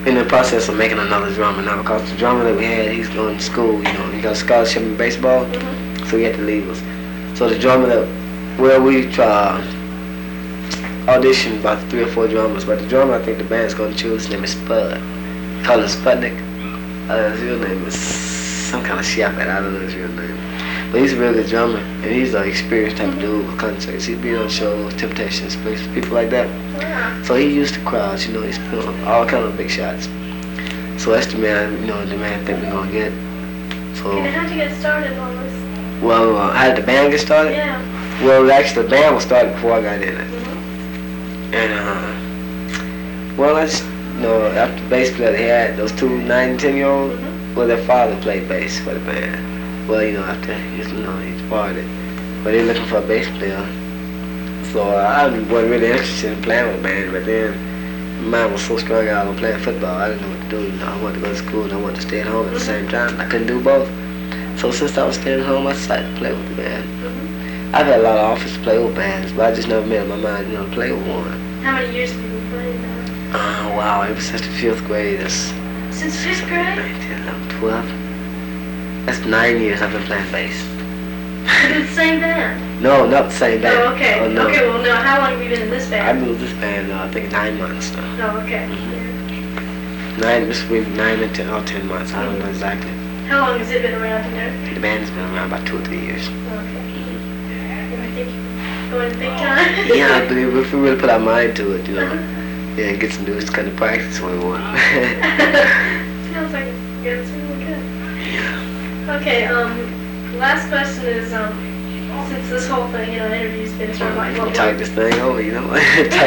in the process of making another drummer now, because the drummer that we had, he's going to school, you know, he got a scholarship in baseball, so he had to leave us. So the drummer that, well, we auditioned about 3 or 4 drummers, but the drummer I think the band's going to choose, his name is Spud. Call him Sputnik. His real name is some kind of Shepherd, I don't know his real name. But he's a real good drummer, and he's an experienced type of dude with concerts. He's been on shows, Temptations, people like that. So he used to crowds, you know, he's put on all kind of big shots. So that's the man, you know, the man I think we're gonna get. So. Okay, how'd you get started on this? Well, how did the band get started? Yeah. Well, actually, the band was started before I got in it. And well, I just, you know, after the bass player they had, those 2 9 and 10-year-olds, well, their father played bass for the band. Well, you know, after he's departed, but they're looking for a bass player. So I wasn't really interested in playing with the band, but then my mind was so strung out on playing football, I didn't know what to do. You know, I wanted to go to school and I wanted to stay at home at the same time. I couldn't do both. So since I was staying at home, I decided to play with the band. I've had a lot of offers to play with bands, but I just never made up my mind, you know, to play with one. How many years have you been playing now? Wow, ever since the 5th grade. Since 5th grade? 10, 11, 12. That's 9 years I've been playing bass. Is it the same band? No, not the same band. Oh, okay. Oh, no. Okay, well, no, how long have you been in this band? I've been with this band, I think 9 months now. Oh, okay. This will be 9 or 10 months, I don't know exactly. How long has it been around here? The band's been around about 2 or 3 years. Okay. I think you're going big time? Yeah, I believe if we really put our mind to it, you know, yeah, get some dudes kind of practice when we want. Sounds like it's really good. Yeah. Okay, last question is, since this whole thing, you know, interview's been sort of like what talk this thing over, you know. I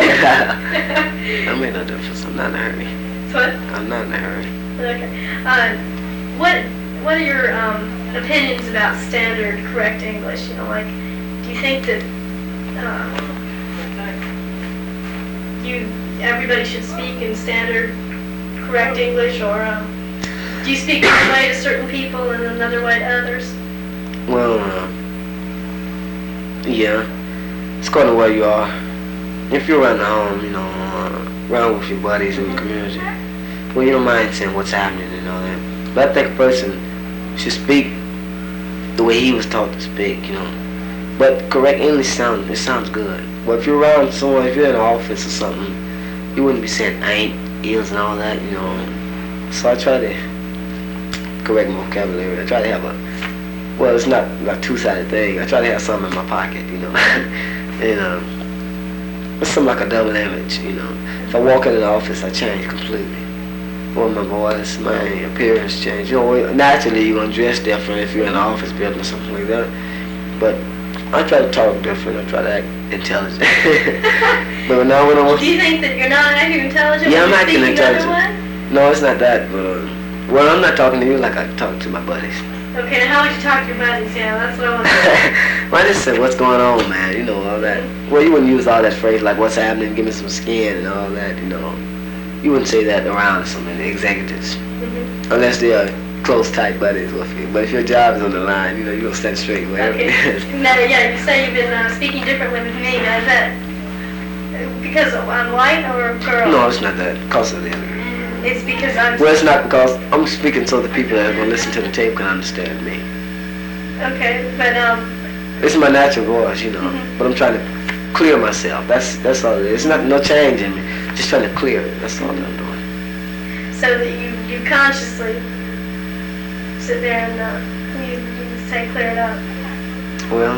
may not do it, I'm not in a hurry. What? I'm not in a hurry. Okay. What are your opinions about standard correct English? You know, like, do you think that everybody should speak in standard correct English, or do you speak one way to certain people and another way to others? Well, yeah, it's according to where you are. If you're around the home, you know, around with your buddies in the community, well, you don't mind saying what's happening and all that. But I think a person should speak the way he was taught to speak, you know. But correct English sounds good. But if you're around someone, if you're in an office or something, you wouldn't be saying ain't, is, and all that, you know. So I try to correct my vocabulary. I try to have well, it's not like a two-sided thing. I try to have something in my pocket, you know. And it's something like a double image, you know. If I walk in an office, I change completely. Or my voice, my appearance change. You know, naturally you're gonna dress different if you're in an office building or something like that. But I try to talk different. I try to act intelligent. But now when I want, do you think that you're not acting intelligent? Yeah, I'm when acting you're intelligent. the other way? No, it's not that. But well, I'm not talking to you like I talk to my buddies. Okay, now how would you talk to your buddies? Yeah, that's what I want to know. Well, I just said, what's going on, man? You know, all that. Well, you wouldn't use all that phrase like, what's happening, give me some skin and all that, you know. You wouldn't say that around some of the executives. Unless they are close, tight buddies with you. But if your job is on the line, you know, you're going to stand straight wherever it is. Now, yeah, you say you've been speaking differently with me. Now, is that because I'm white or girl? No, it's not that. Because of the other. It's because I'm... Well, it's not because I'm speaking so the people that are going to listen to the tape can understand me. Okay, but it's my natural voice, you know. But I'm trying to clear myself. That's all it is. It's not no change in me. Just trying to clear it. That's all that I'm doing. So that you consciously sit there and you say clear it up. Well,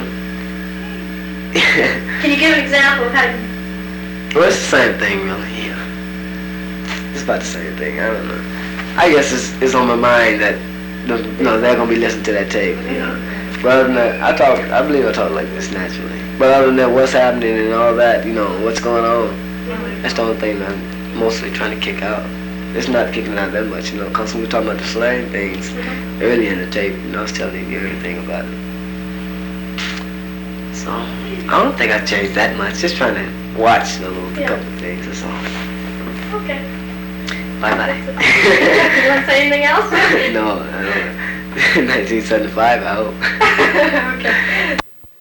can you give an example of how you... Well, it's the same thing, really. Yeah. It's about the same thing. I don't know. I guess it's on my mind that they're gonna be listening to that tape. You know. But other than that, I believe I talk like this naturally. But other than that, what's happening and all that, you know, what's going on, that's the only thing that I'm mostly trying to kick out. It's not kicking it out that much, you know, because when we're talking about the slang things early in the tape, you know, I was telling you everything about it. So, I don't think I changed that much. Just trying to watch a couple of things or something. Okay. Bye-bye. You want to say anything else? No, 1975, I hope. Okay.